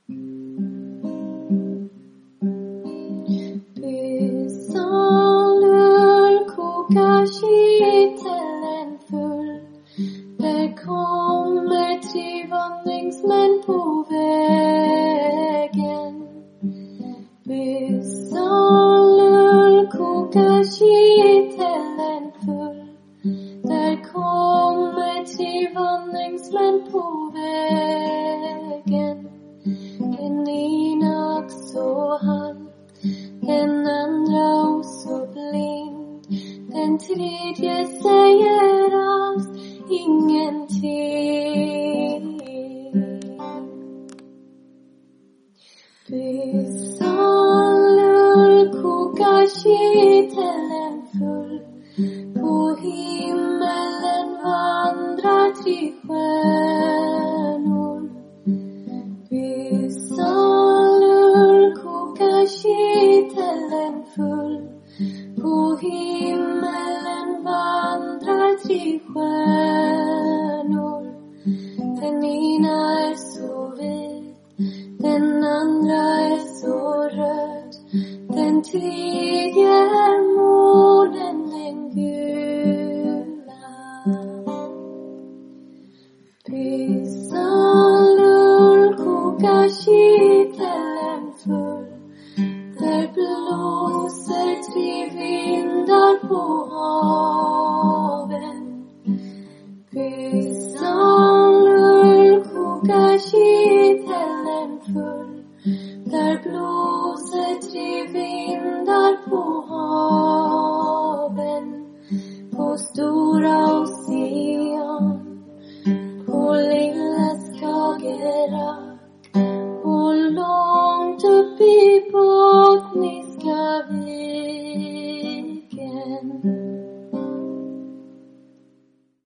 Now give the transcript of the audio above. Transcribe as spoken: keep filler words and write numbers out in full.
Bysalur kokar kittelen full. Där kommer tre vandringsmän på vägen. Bysalur kokar kittelen full. Där kommer tre vandringsmän på vägen. Den ena också han, den andra också blind. Den tredje säger alls ingenting. Bysalur kokar kittelen full. På himmelen vandrar tre stjärnor. Bysalur kokar kittelen full. På himmelen vandrar tre stjärnor. Den ena är så vit, den andra är så röd. Den tredje är månen, den gula. Bysalur kokar kittelen